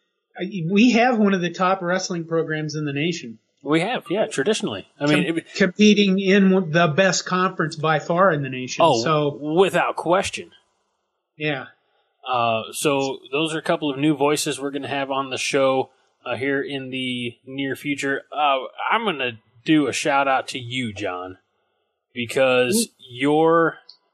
we have one of the top wrestling programs in the nation. we have, yeah, traditionally. I mean, Com- it, competing in the best conference by far in the nation. oh, so without question. yeah. Uh, so those are a couple of new voices we're going to have on the show uh, here in the near future. Uh, I'm going to do a shout out to you, John, because your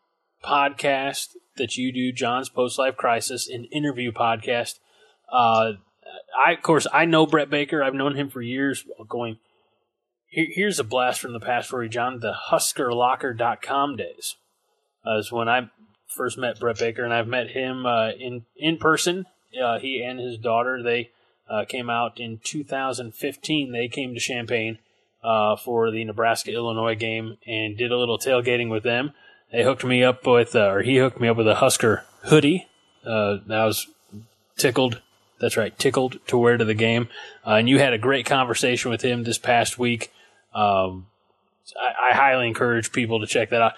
podcast that you do, John's Post Life Crisis, an interview podcast. Uh, I of course I know Brett Baker. I've known him for years. Going here, here's a blast from the past for you, John. The Husker Locker dot com days uh, is when I first met Brett Baker, and I've met him uh, in in person. Uh, he and his daughter, they uh, came out in two thousand fifteen. They came to Champaign uh, for the Nebraska-Illinois game and did a little tailgating with them. They hooked me up with, uh, or he hooked me up with a Husker hoodie. Uh, I was tickled. That's right, tickled to wear to the game. Uh, and you had a great conversation with him this past week. Um, I, I highly encourage people to check that out.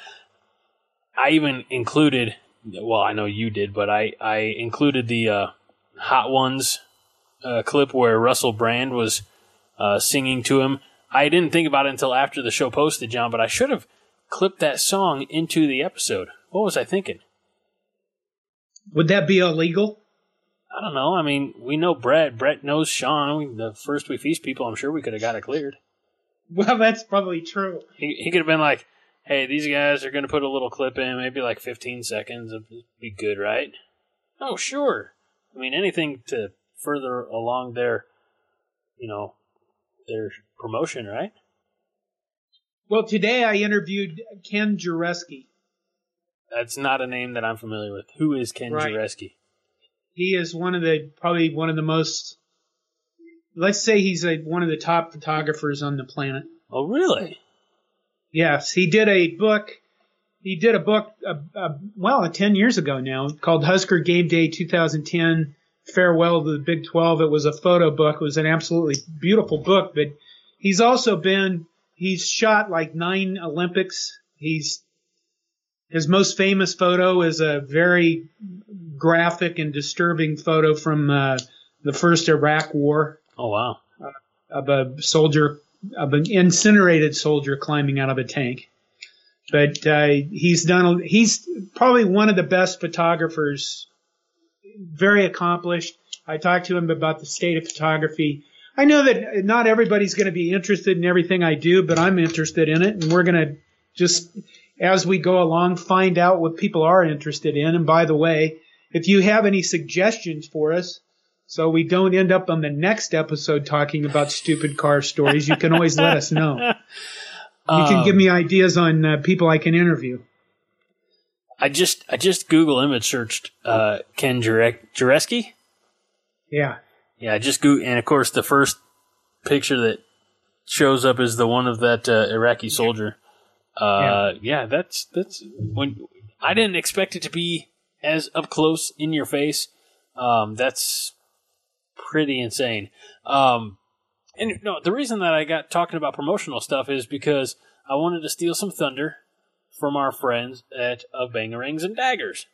I even included, well, I know you did, but I, I included the uh, Hot Ones uh, clip where Russell Brand was uh, singing to him. I didn't think about it until after the show posted, John, but I should have clipped that song into the episode. What was I thinking? Would that be illegal? I don't know. I mean, we know Brett. Brett knows Sean. The first we feast people, I'm sure we could have got it cleared. Well, that's probably true. He he could have been like, hey, these guys are going to put a little clip in, maybe like fifteen seconds. It'd be good, right? Oh, sure. I mean, anything to further along their, you know, their promotion, right? Well, today I interviewed Ken Jureski. That's not a name that I'm familiar with. Who is Ken Right. Jureski? He is one of the, probably one of the most, let's say he's a, one of the top photographers on the planet. Oh, really? Yes, he did a book. He did a book, uh, uh, well, ten years ago now, called Husker Game Day twenty ten, Farewell to the Big twelve. It was a photo book. It was an absolutely beautiful book, but he's also been, he's shot like nine Olympics. He's, his most famous photo is a very graphic and disturbing photo from uh, the first Iraq War. Oh, wow. Uh, of a soldier, of an incinerated soldier climbing out of a tank. But uh, he's done. He's probably one of the best photographers. Very accomplished. I talked to him about the state of photography. I know that not everybody's going to be interested in everything I do, but I'm interested in it, and we're going to just, as we go along, find out what people are interested in. And by the way, if you have any suggestions for us, so we don't end up on the next episode talking about stupid car stories, you can always let us know. You can give me ideas on uh, people I can interview. I just I just Google image searched uh, Ken Jure- Jureski. Yeah. Yeah, I just go, and of course the first picture that shows up is the one of that uh, Iraqi soldier. Uh, yeah. yeah, that's that's when I didn't expect it to be as up close in your face. Um, that's pretty insane. Um, and no, the reason that I got talking about promotional stuff is because I wanted to steal some thunder from our friends at of Bangerangs and Daggers.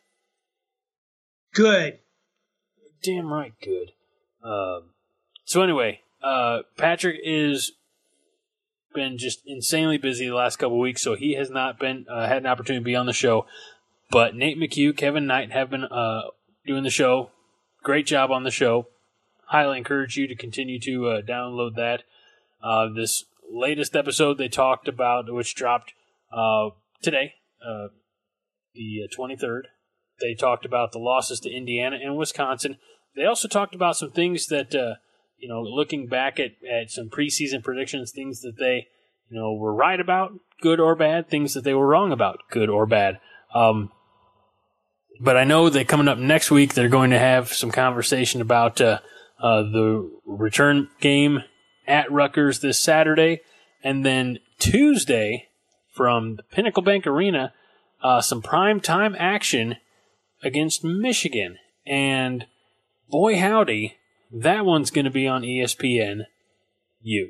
Good. Damn right, good. Um, so anyway, uh, Patrick is been just insanely busy the last couple of weeks, so he has not been uh, had an opportunity to be on the show. But Nate McHugh, Kevin Knight have been uh, doing the show. Great job on the show. Highly encourage you to continue to uh, download that. Uh, this latest episode they talked about, which dropped uh, today, uh, the twenty-third. They talked about the losses to Indiana and Wisconsin. They also talked about some things that, uh, you know, looking back at, at some preseason predictions, things that they, you know, were right about, good or bad, things that they were wrong about, good or bad. Um, but I know that coming up next week, they're going to have some conversation about uh, uh, the return game at Rutgers this Saturday. And then Tuesday, from the Pinnacle Bank Arena, uh, some prime time action against Michigan. And boy howdy, that one's going to be on E S P N U.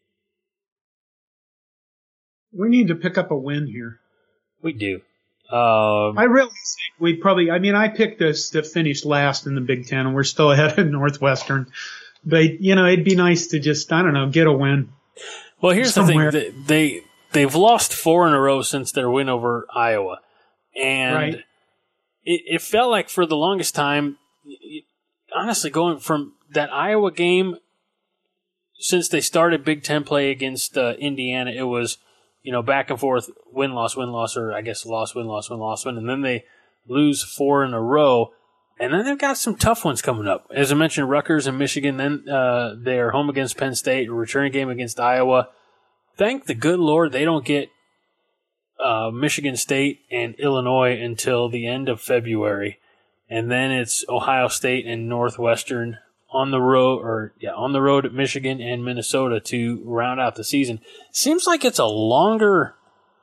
We need to pick up a win here. We do. Um, I really think we probably, I mean, I picked us to finish last in the Big Ten, and we're still ahead of Northwestern. But, you know, it'd be nice to just, I don't know, get a win. Well, here's somewhere. the thing. They, they've lost four in a row since their win over Iowa. And Right. it, it felt like for the longest time, it, honestly, going from that Iowa game, since they started Big Ten play against uh, Indiana, it was, you know, back and forth, win-loss, win-loss, or I guess loss, win-loss, win-loss, win, and then they lose four in a row, and then they've got some tough ones coming up. As I mentioned, Rutgers and Michigan, then uh, they're home against Penn State, a return game against Iowa. Thank the good Lord they don't get uh, Michigan State and Illinois until the end of February, and then it's Ohio State and Northwestern on the road, or yeah, on the road at Michigan and Minnesota to round out the season. Seems like it's a longer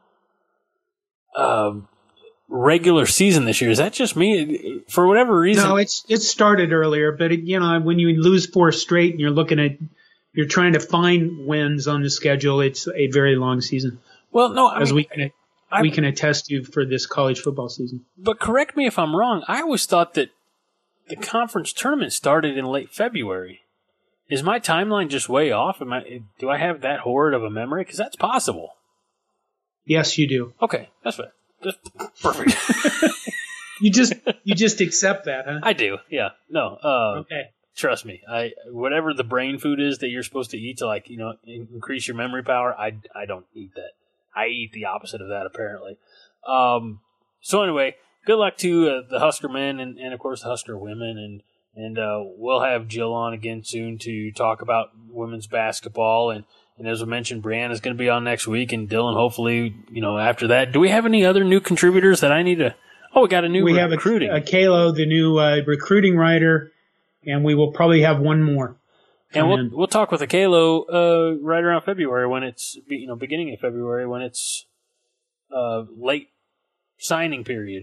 uh, regular season this year. Is that just me? For whatever reason, No, it's it started earlier, but it, you know, when you lose four straight and you're looking at, you're trying to find wins on the schedule, it's a very long season. well, no, I As mean, we can I- we can attest to for this college football season. but correct me if I'm wrong. I always thought that the conference tournament started in late February. Is my timeline just way off? Am I? Do I have that horrid of a memory? Because that's possible. Yes, you do. Okay, that's right. That's perfect. You just you just accept that, huh? I do. Yeah. No. Uh, Okay. Trust me. I whatever the brain food is that you're supposed to eat to like you know increase your memory power. I, I don't eat that. I eat the opposite of that apparently. Um. So anyway, good luck to uh, the Husker men and, and of course the Husker women and and uh, we'll have Jill on again soon to talk about women's basketball and, and as I mentioned, Brianna's going to be on next week and Dylan hopefully you know after that. Do we have any other new contributors that I need to? Oh, we got a new we recruiting. have a, a Kalo, the new uh, recruiting writer. And we will probably have one more. And we'll in. we'll talk with Akalo uh, right around February when it's you know beginning of February when it's uh, late signing period,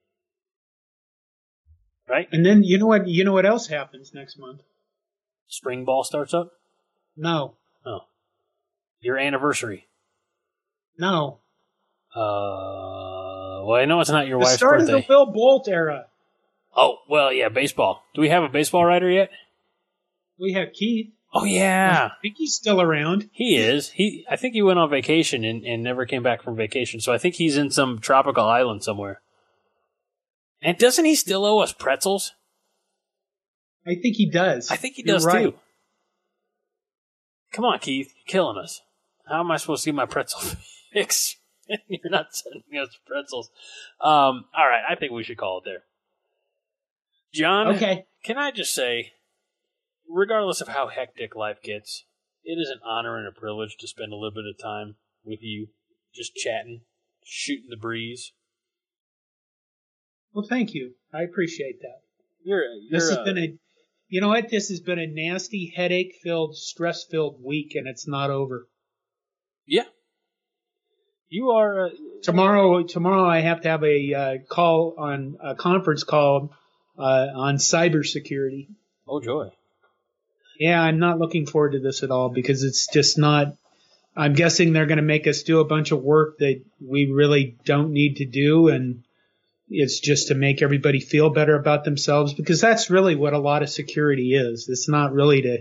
right? And then you know what you know what else happens next month? Spring ball starts up. No, Oh, your anniversary. no. Uh, well, I know it's not your The wife's start birthday. of the Will Bolt era. Oh, well, yeah, baseball. Do we have a baseball writer yet? We have Keith. Oh yeah, I think he's still around. he is. He I think he went on vacation and, and never came back from vacation. So I think he's in some tropical island somewhere. And doesn't he still owe us pretzels? I think he does. I think he You're does right. too. Come on, Keith, you're killing us. How am I supposed to get my pretzel fix? You're not sending us pretzels. Um, all right, I think we should call it there. John, Okay. can I just say, regardless of how hectic life gets, it is an honor and a privilege to spend a little bit of time with you, just chatting, shooting the breeze. Well, thank you. I appreciate that. You're, you're This has uh, been a, you know what? This has been a nasty, headache-filled, stress-filled week, and it's not over. yeah. You are uh, Tomorrow, tomorrow I have to have a uh, call on a conference call uh, on cybersecurity. oh joy. Yeah, I'm not looking forward to this at all because it's just not. I'm guessing they're going to make us do a bunch of work that we really don't need to do, and it's just to make everybody feel better about themselves because that's really what a lot of security is. It's not really to.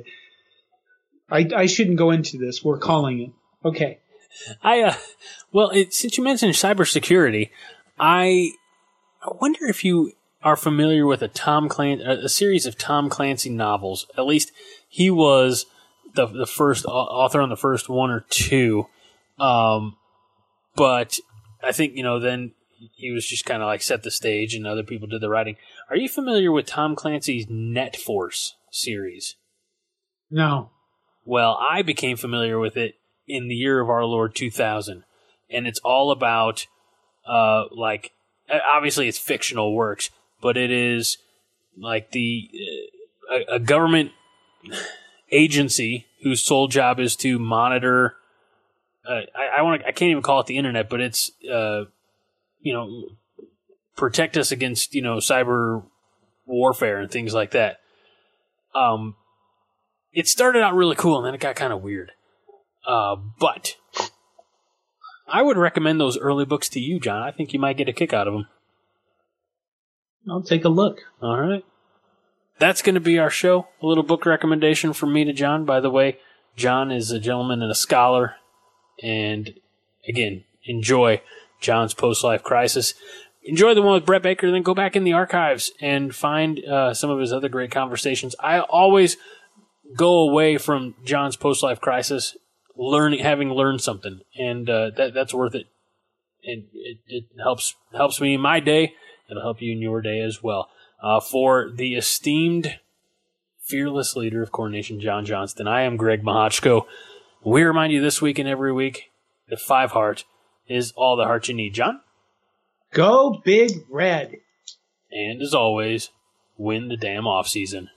I I shouldn't go into this. We're calling it. Okay. I uh, well, it, since you mentioned cybersecurity, I I wonder if you are familiar with a Tom Clancy, a series of Tom Clancy novels. At least he was the the first author on the first one or two. Um, but I think you know then he was just kind of like set the stage, and other people did the writing. Are you familiar with Tom Clancy's Net Force series? No. Well, I became familiar with it in the year of our Lord two thousand, and it's all about, uh, like, obviously it's fictional works, but it is like the uh, a, a government agency whose sole job is to monitor. Uh, I, I want I can't even call it the internet, but it's uh, you know, protect us against you know cyber warfare and things like that. Um, it started out really cool, and then it got kind of weird. Uh, but I would recommend those early books to you, John. I think you might get a kick out of them. I'll take a look. All right. That's going to be our show. A little book recommendation from me to John. By the way, John is a gentleman and a scholar. And again, enjoy John's Post-Life Crisis. Enjoy the one with Brett Baker, then go back in the archives and find uh, some of his other great conversations. I always go away from John's Post-Life Crisis learning, having learned something, and uh, that that's worth it. And it, it helps helps me in my day. It'll help you in your day as well. Uh, for the esteemed, fearless leader of Coronation, John Johnston, I am Greg Mahochko. We remind you this week and every week that Five Heart is all the heart you need. John? Go Big Red. And as always, win the damn off season.